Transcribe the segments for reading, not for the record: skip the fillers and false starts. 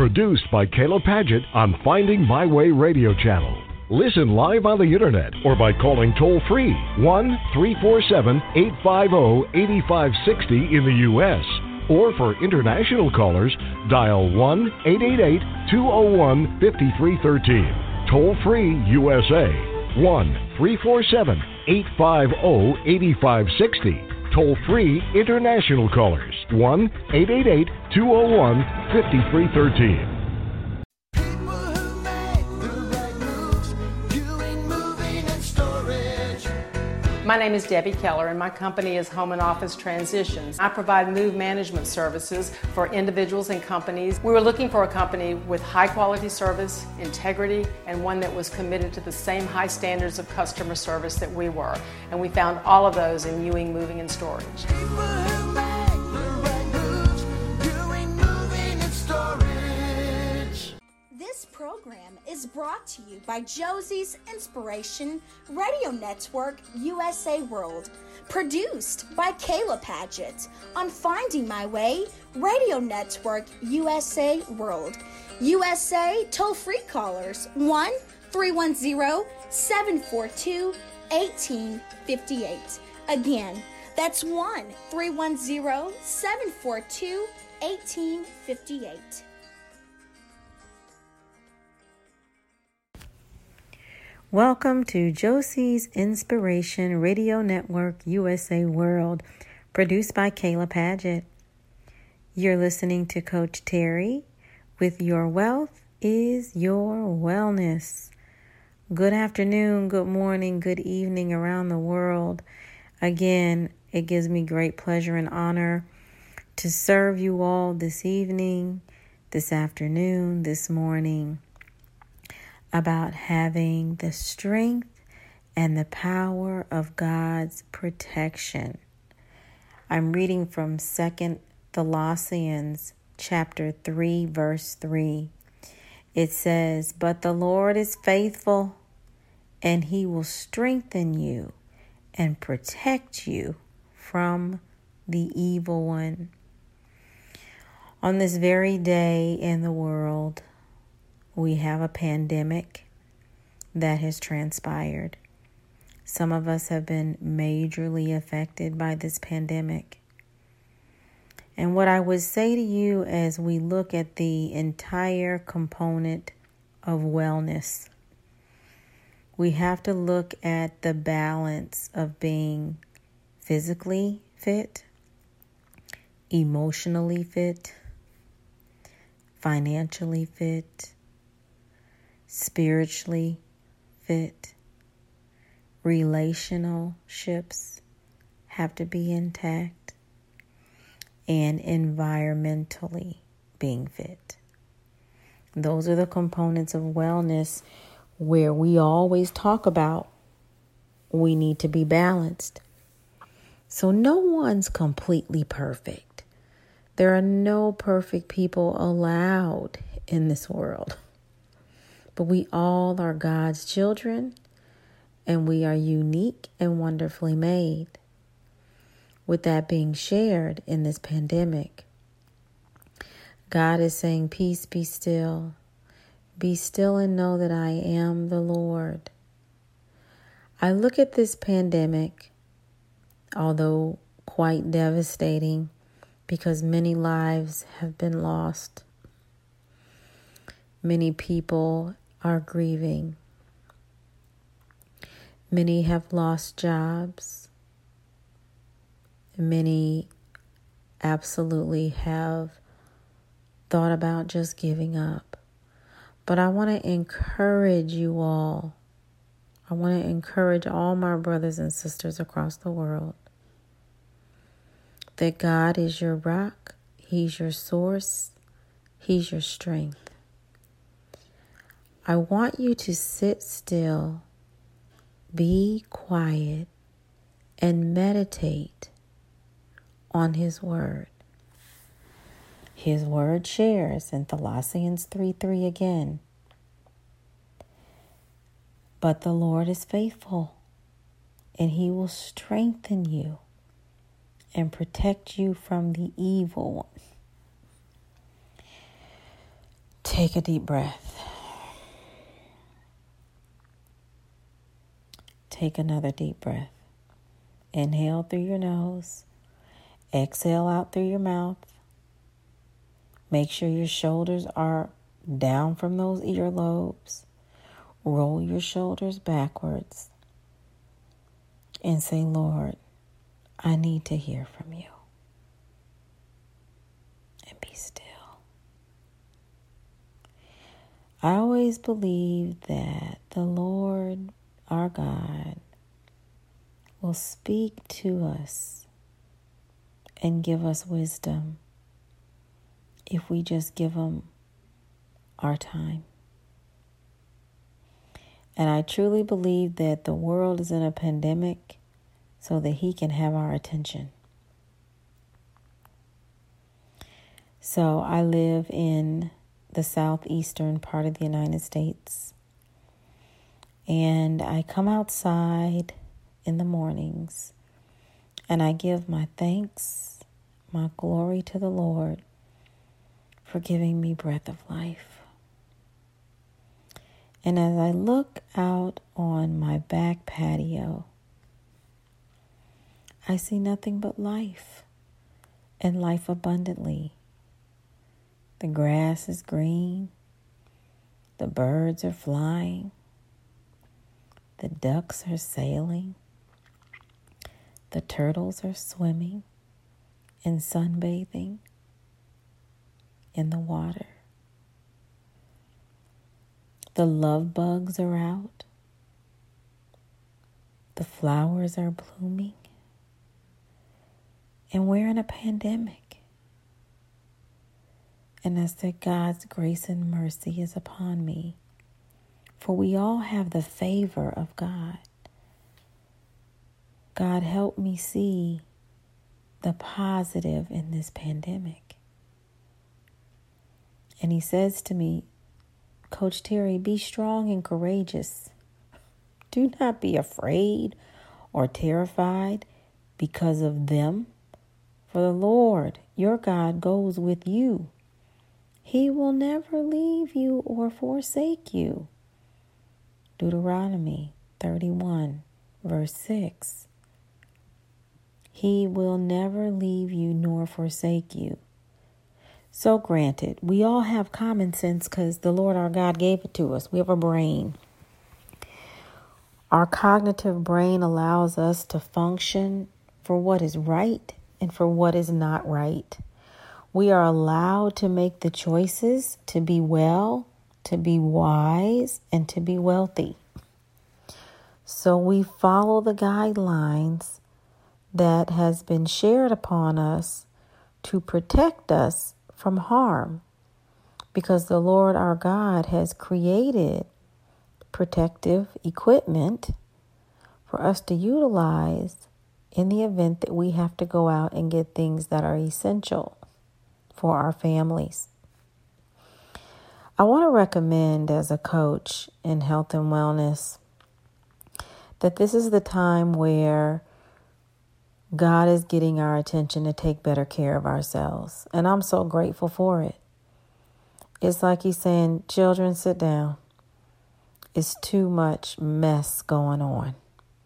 Produced by Kayla Padgett on Finding My Way radio channel. Listen live on the internet or by calling toll-free 1-347-850-8560 in the U.S. Or for international callers, dial 1-888-201-5313. Toll-free USA, 1-347-850-8560. Toll-free international callers, 1-888-201-5313. My name is Debbie Keller, and my company is Home and Office Transitions. I provide move management services for individuals and companies. We were looking for a company with high quality service, integrity, and one that was committed to the same high standards of customer service that we were. And we found all of those in Ewing Moving and Storage. This program is brought to you by Josie's Inspiration Radio Network USA World, produced by Kayla Padgett on Finding My Way Radio Network USA World. USA toll-free callers 1-310-742-1858. Again, that's 1-310-742-1858. Welcome to Josie's Inspiration Radio Network USA World, produced by Kayla Padgett. You're listening to Coach Terry with Your Wealth is Your Wellness. Good afternoon, good morning, good evening around the world. Again, it gives me great pleasure and honor to serve you all this evening, this afternoon, this morning, about having the strength and the power of God's protection. I'm reading from 2 Thessalonians chapter 3, verse 3. It says, "But the Lord is faithful, and he will strengthen you and protect you from the evil one." On this very day in the world, we have a pandemic that has transpired. Some of us have been majorly affected by this pandemic. And what I would say to you as we look at the entire component of wellness, we have to look at the balance of being physically fit, emotionally fit, financially fit, spiritually fit. Relationships have to be intact, and environmentally being fit. Those are the components of wellness where we always talk about we need to be balanced. So no one's completely perfect. There are no perfect people allowed in this world. But we all are God's children, and we are unique and wonderfully made. With that being shared in this pandemic, God is saying, peace, be still. Be still and know that I am the Lord. I look at this pandemic, although quite devastating, because many lives have been lost. Many people are grieving. Many have lost jobs. Many absolutely have thought about just giving up. But I want to encourage you all. I want to encourage all my brothers and sisters across the world that God is your rock. He's your source. He's your strength. I want you to sit still, be quiet, and meditate on His Word. His Word shares in Colossians 3:3 again. But the Lord is faithful, and He will strengthen you and protect you from the evil one. Take a deep breath. Take another deep breath. Inhale through your nose. Exhale out through your mouth. Make sure your shoulders are down from those earlobes. Roll your shoulders backwards. And say, Lord, I need to hear from you. And be still. I always believe that the Lord, our God, will speak to us and give us wisdom if we just give him our time. And I truly believe that the world is in a pandemic so that he can have our attention. So I live in the southeastern part of the United States. And I come outside in the mornings and I give my thanks, my glory to the Lord for giving me breath of life. And as I look out on my back patio, I see nothing but life and life abundantly. The grass is green. The birds are flying. The ducks are sailing. The turtles are swimming and sunbathing in the water. The love bugs are out. The flowers are blooming. And we're in a pandemic. And I said, God's grace and mercy is upon me. For we all have the favor of God. God, help me see the positive in this pandemic. And he says to me, Coach Terry, be strong and courageous. Do not be afraid or terrified because of them. For the Lord, your God, goes with you. He will never leave you or forsake you. Deuteronomy 31, verse 6. He will never leave you nor forsake you. So granted, we all have common sense because the Lord our God gave it to us. We have a brain. Our cognitive brain allows us to function for what is right and for what is not right. We are allowed to make the choices to be well, to be wise, and to be wealthy. So we follow the guidelines that has been shared upon us to protect us from harm, because the Lord our God has created protective equipment for us to utilize in the event that we have to go out and get things that are essential for our families. I want to recommend as a coach in health and wellness that this is the time where God is getting our attention to take better care of ourselves. And I'm so grateful for it. It's like he's saying, children, sit down. It's too much mess going on.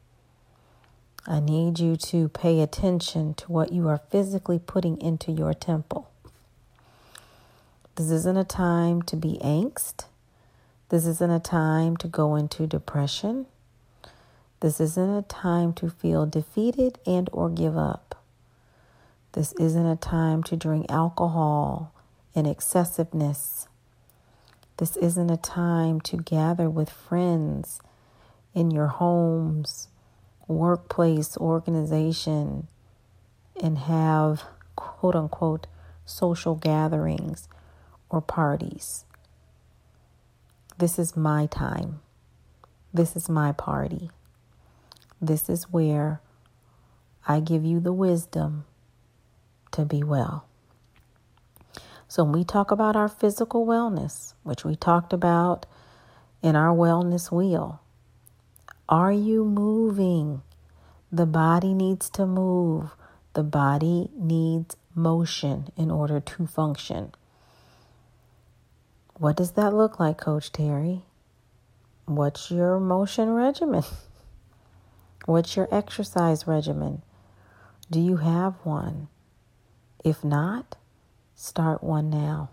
I need you to pay attention to what you are physically putting into your temple. This isn't a time to be angst. This isn't a time to go into depression. This isn't a time to feel defeated and or give up. This isn't a time to drink alcohol in excessiveness. This isn't a time to gather with friends in your homes, workplace, organization, and have quote unquote social gatherings or parties. This is my time. This is my party. This is where I give you the wisdom to be well. So when we talk about our physical wellness, which we talked about in our wellness wheel, are you moving? The body needs to move. The body needs motion in order to function. What does that look like, Coach Terry? What's your motion regimen? What's your exercise regimen? Do you have one? If not, start one now.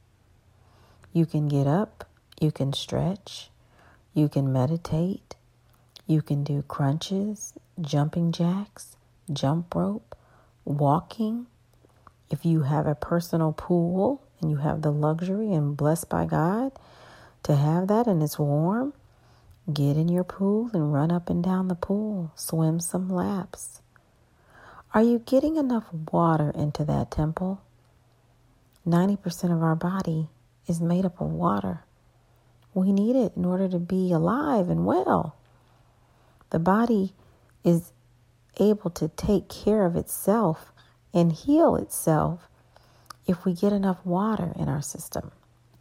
You can get up, you can stretch, you can meditate, you can do crunches, jumping jacks, jump rope, walking. If you have a personal pool and you have the luxury and blessed by God to have that and it's warm, get in your pool and run up and down the pool, swim some laps. Are you getting enough water into that temple? 90% of our body is made up of water. We need it in order to be alive and well. The body is able to take care of itself and heal itself if we get enough water in our system.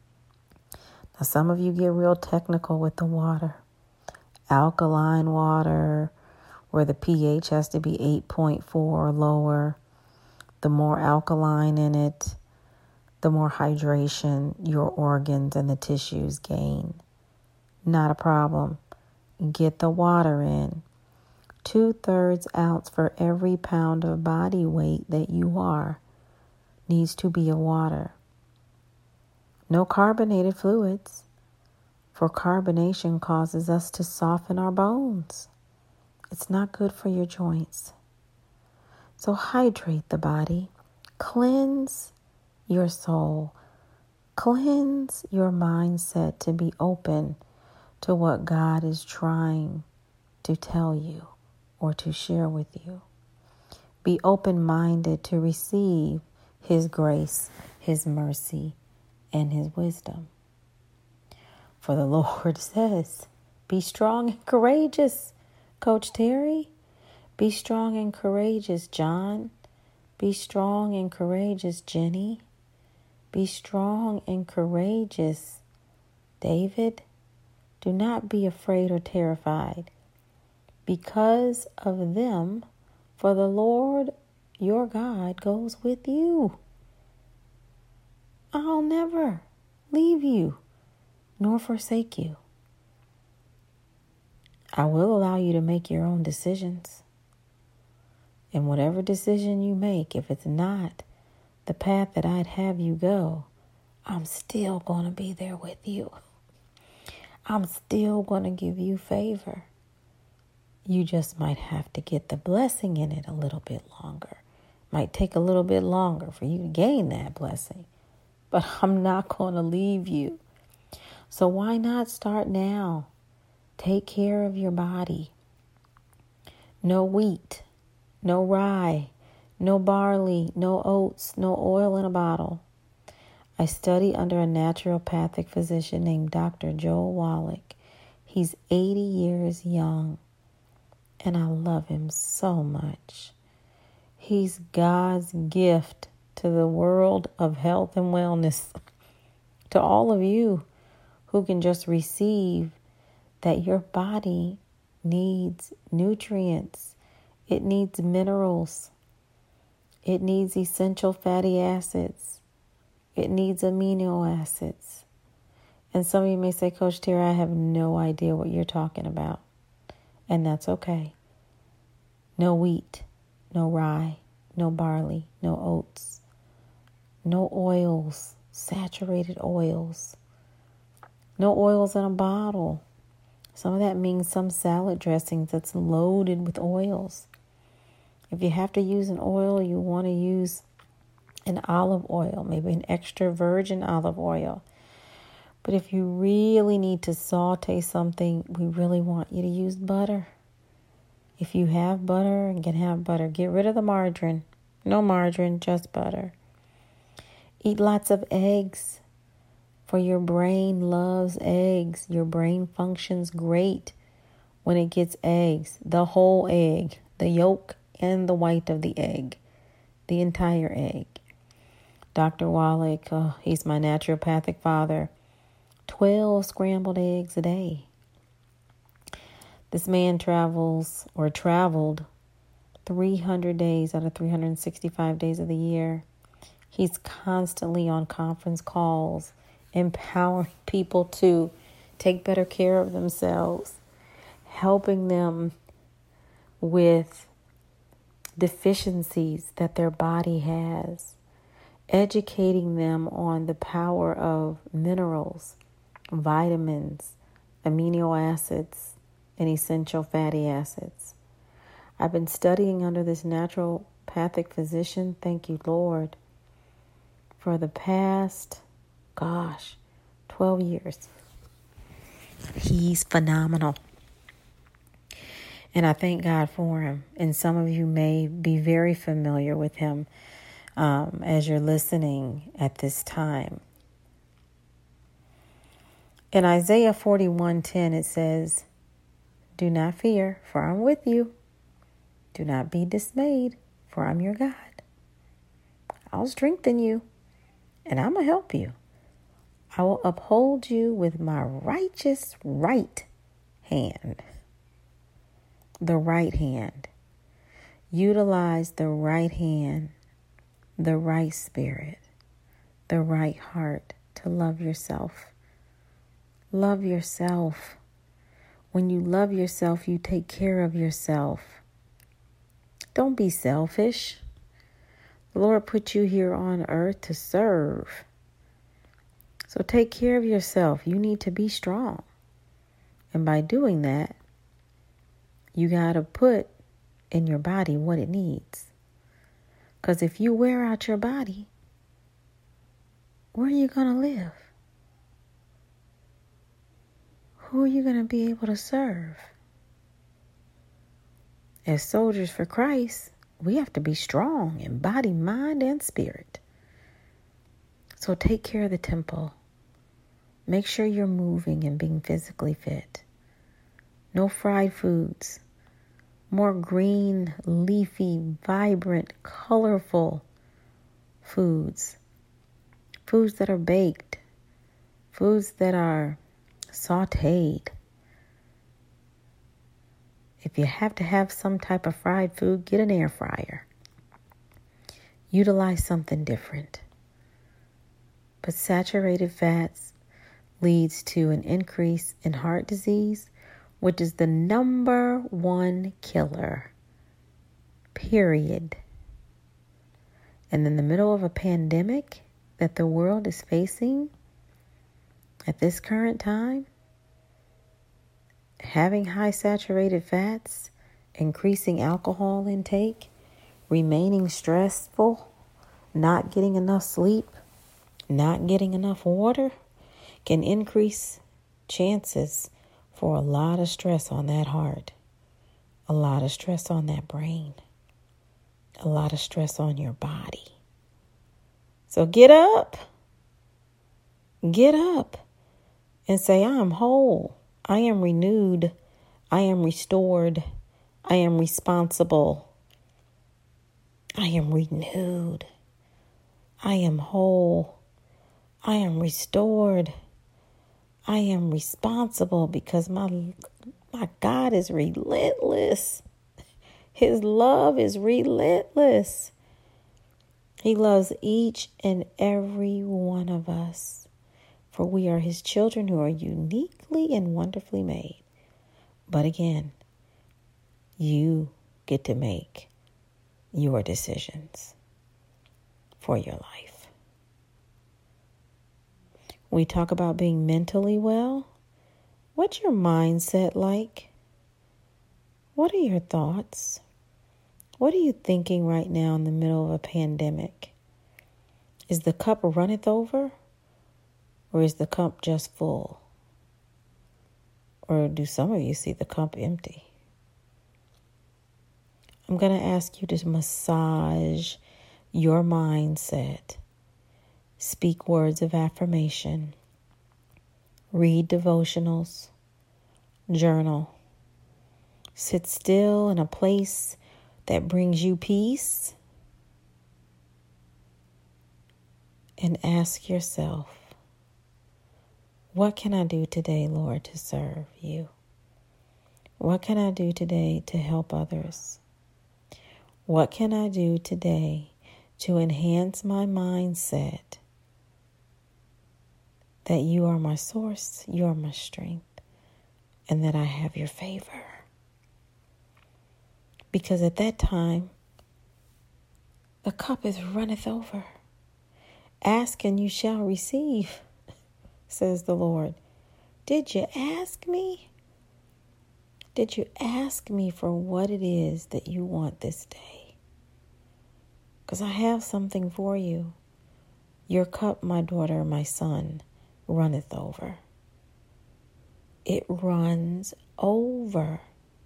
Now, some of you get real technical with the water. Alkaline water, where the pH has to be 8.4 or lower. The more alkaline in it, the more hydration your organs and the tissues gain. Not a problem. Get the water in. 2/3 ounce for every pound of body weight that you are needs to be of water. No carbonated fluids, for carbonation causes us to soften our bones. It's not good for your joints. So hydrate the body. Cleanse your soul. Cleanse your mindset to be open to what God is trying to tell you or to share with you. Be open-minded to receive His grace, His mercy, and His wisdom. For the Lord says, be strong and courageous, Coach Terry. Be strong and courageous, John. Be strong and courageous, Jenny. Be strong and courageous, David. Do not be afraid or terrified because of them, for the Lord your God goes with you. I'll never leave you nor forsake you. I will allow you to make your own decisions. And whatever decision you make, if it's not the path that I'd have you go, I'm still going to be there with you. I'm still going to give you favor. You just might have to get the blessing in it a little bit longer. Might take a little bit longer for you to gain that blessing. But I'm not going to leave you. So why not start now? Take care of your body. No wheat, no rye, no barley, no oats, no oil in a bottle. I study under a naturopathic physician named Dr. Joel Wallach. He's 80 years young, and I love him so much. He's God's gift to the world of health and wellness. To all of you who can just receive that your body needs nutrients. It needs minerals. It needs essential fatty acids. It needs amino acids. And some of you may say, Coach Terry, I have no idea what you're talking about. And that's okay. No wheat, no rye, no barley, no oats, no oils, saturated oils, no oils in a bottle. Some of that means some salad dressings that's loaded with oils. If you have to use an oil, you want to use an olive oil, maybe an extra virgin olive oil. But if you really need to saute something, we really want you to use butter. If you have butter and can have butter, get rid of the margarine. No margarine, just butter. Eat lots of eggs. For your brain loves eggs. Your brain functions great when it gets eggs. The whole egg, the yolk and the white of the egg, the entire egg. Dr. Wallach, he's my naturopathic father. 12 scrambled eggs a day. This man traveled 300 days out of 365 days of the year. He's constantly on conference calls empowering people to take better care of themselves, helping them with deficiencies that their body has, educating them on the power of minerals, vitamins, amino acids, and essential fatty acids. I've been studying under this naturopathic physician, thank you, Lord, for the past, 12 years. He's phenomenal. And I thank God for him. And some of you may be very familiar with him as you're listening at this time. In Isaiah 41:10, it says, "Do not fear, for I'm with you. Do not be dismayed, for I'm your God. I'll strengthen you, and I'm going to help you. I will uphold you with my righteous right hand." The right hand. Utilize the right hand, the right spirit, the right heart to love yourself. Love yourself. When you love yourself, you take care of yourself. Don't be selfish. The Lord put you here on earth to serve. So take care of yourself. You need to be strong. And by doing that, you got to put in your body what it needs. Because if you wear out your body, where are you going to live? Who are you going to be able to serve? As soldiers for Christ, we have to be strong in body, mind, and spirit. So take care of the temple. Make sure you're moving and being physically fit. No fried foods. More green, leafy, vibrant, colorful foods. Foods that are baked. Foods that are sauteed. If you have to have some type of fried food, get an air fryer. Utilize something different. But saturated fats leads to an increase in heart disease, which is the number one killer, period. And in the middle of a pandemic that the world is facing at this current time, having high saturated fats, increasing alcohol intake, remaining stressful, not getting enough sleep, not getting enough water, can increase chances for a lot of stress on that heart, a lot of stress on that brain, a lot of stress on your body. So get up and say, I am whole, I am renewed, I am restored, I am responsible, I am renewed, I am whole, I am restored, I am responsible because my God is relentless. His love is relentless. He loves each and every one of us, for we are his children who are uniquely and wonderfully made. But again, you get to make your decisions for your life. We talk about being mentally well. What's your mindset like? What are your thoughts? What are you thinking right now in the middle of a pandemic? Is the cup runneth over? Or is the cup just full? Or do some of you see the cup empty? I'm going to ask you to massage your mindset. Speak words of affirmation. Read devotionals. Journal. Sit still in a place that brings you peace. And ask yourself, what can I do today, Lord, to serve you? What can I do today to help others? What can I do today to enhance my mindset that you are my source, you are my strength, and that I have your favor. Because at that time, the cup is runneth over. Ask and you shall receive, says the Lord. Did you ask me? Did you ask me for what it is that you want this day? Because I have something for you. Your cup, my daughter, my son, runneth over. It runs over.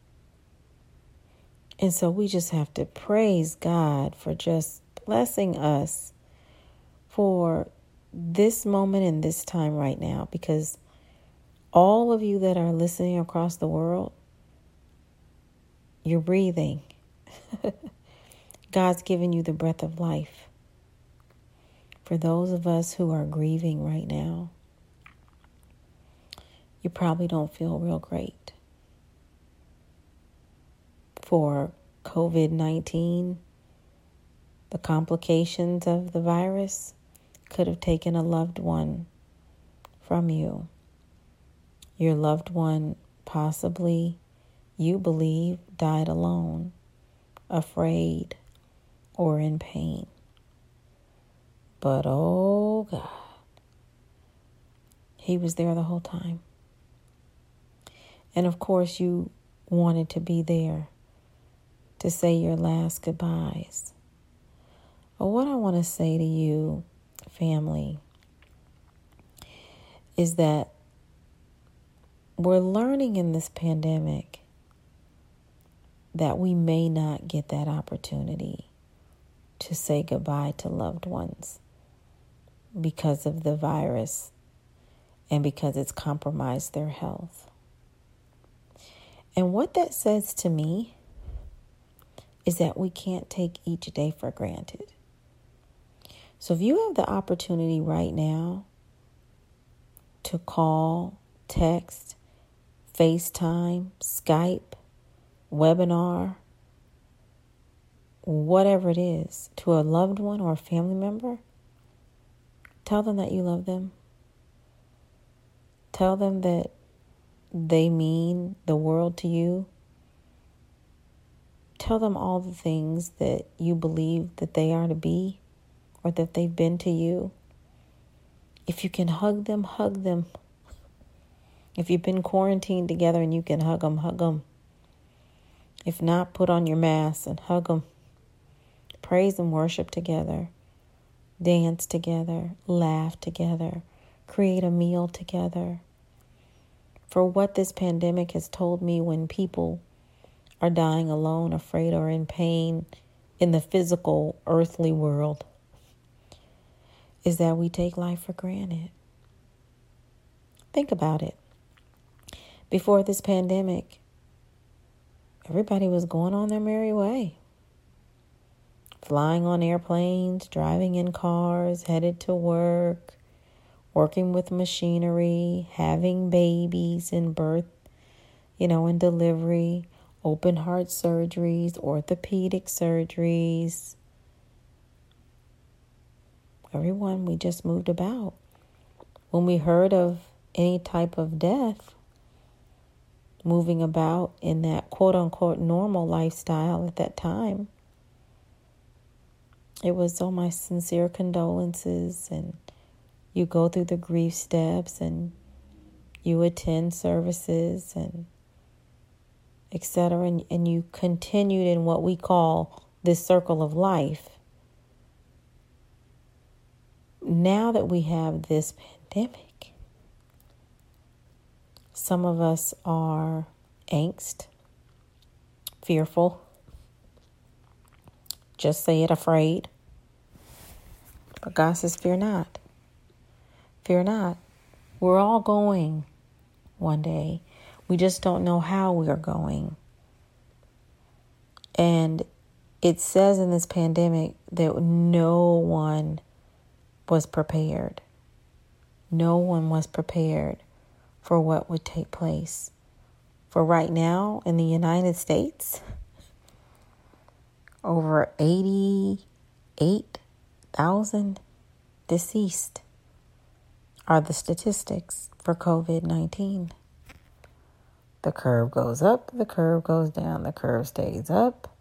And so we just have to praise God for just blessing us for this moment and this time right now, because all of you that are listening across the world, you're breathing. God's given you the breath of life. For those of us who are grieving right now, you probably don't feel real great. For COVID-19, the complications of the virus could have taken a loved one from you. Your loved one possibly, you believe, died alone, afraid, or in pain. But oh God, He was there the whole time. And of course you wanted to be there to say your last goodbyes. But what I want to say to you, family, is that we're learning in this pandemic that we may not get that opportunity to say goodbye to loved ones because of the virus and because it's compromised their health. And what that says to me is that we can't take each day for granted. So if you have the opportunity right now to call, text, FaceTime, Skype, webinar, whatever it is, to a loved one or a family member, tell them that you love them. Tell them that they mean the world to you. Tell them all the things that you believe that they are to be or that they've been to you. If you can hug them, hug them. If you've been quarantined together and you can hug them, hug them. If not, put on your mask and hug them. Praise and worship together. Dance together. Laugh together. Create a meal together. For what this pandemic has told me, when people are dying alone, afraid, or in pain in the physical, earthly world, is that we take life for granted. Think about it. Before this pandemic, everybody was going on their merry way. Flying on airplanes, driving in cars, headed to work, working with machinery, having babies in birth, and delivery, open heart surgeries, orthopedic surgeries. Everyone, we just moved about. When we heard of any type of death, moving about in that quote-unquote normal lifestyle at that time, it was, my sincere condolences, and you go through the grief steps and you attend services and etc. And you continued in what we call this circle of life. Now that we have this pandemic, some of us are angst, fearful, just say it, afraid. But God says, fear not. Fear not. We're all going one day. We just don't know how we are going. And it says in this pandemic that no one was prepared. No one was prepared for what would take place. For right now in the United States, over 88,000 deceased are the statistics for COVID-19. The curve goes up, the curve goes down, the curve stays up.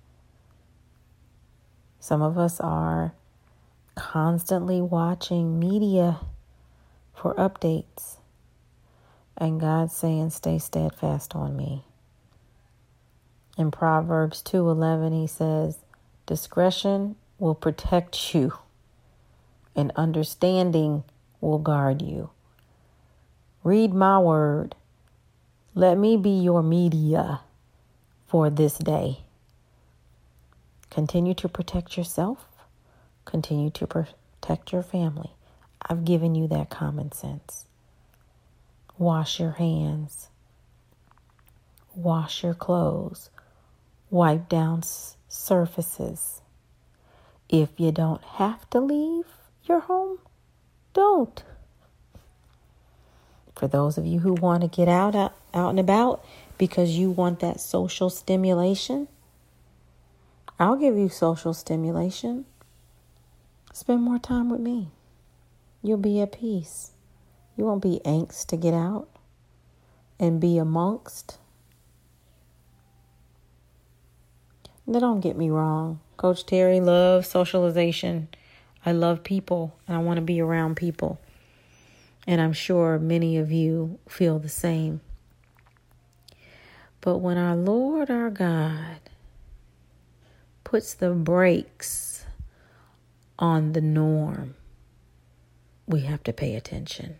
Some of us are constantly watching media for updates. And God's saying, stay steadfast on me. In Proverbs 2:11, he says, discretion will protect you, and understanding will guard you. Read my word. Let me be your media for this day. Continue to protect yourself. Continue to protect your family. I've given you that common sense. Wash your hands. Wash your clothes. Wipe down surfaces. If you don't have to leave your home, don't. For those of you who want to get out and about because you want that social stimulation, I'll give you social stimulation. Spend more time with me. You'll be at peace. You won't be anxious to get out and be amongst. Now, don't get me wrong. Coach Terry loves socialization. I love people, and I want to be around people. And I'm sure many of you feel the same. But when our Lord, our God, puts the brakes on the norm, we have to pay attention.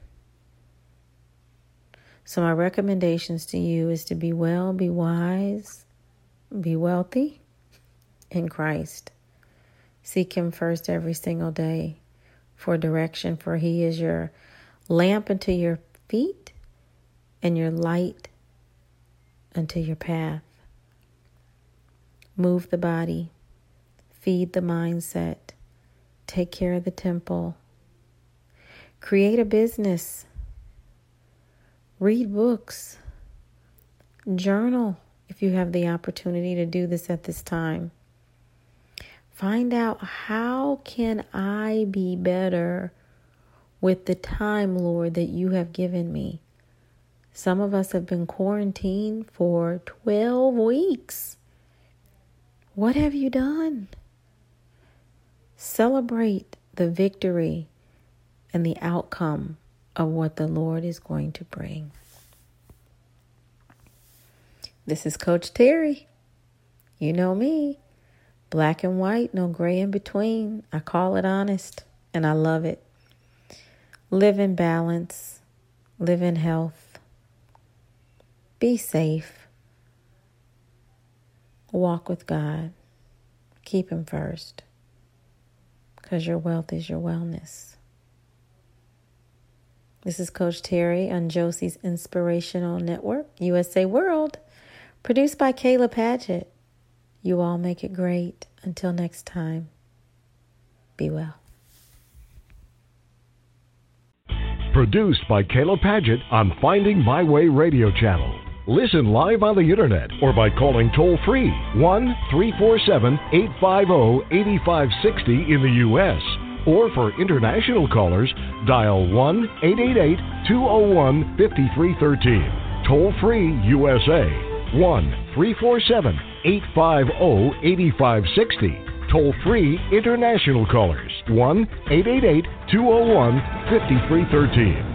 So my recommendations to you is to be well, be wise, be wealthy in Christ. Seek him first every single day for direction, for he is your lamp unto your feet and your light unto your path. Move the body, feed the mindset, take care of the temple, create a business, read books, journal if you have the opportunity to do this at this time. Find out, how can I be better with the time, Lord, that you have given me? Some of us have been quarantined for 12 weeks. What have you done? Celebrate the victory and the outcome of what the Lord is going to bring. This is Coach Terry. You know me. Black and white, no gray in between. I call it honest, and I love it. Live in balance. Live in health. Be safe. Walk with God. Keep him first, because your wealth is your wellness. This is Coach Terry on Josie's Inspirational Network, USA World, produced by Kayla Paget. You all make it great. Until next time, be well. Produced by Kayla Paget on Finding My Way Radio Channel. Listen live on the internet or by calling toll-free 1-347-850-8560 in the U.S. Or for international callers, dial 1-888-201-5313. Toll-free USA, 1-347-850-8560. Toll-free international callers, 1-888-201-5313.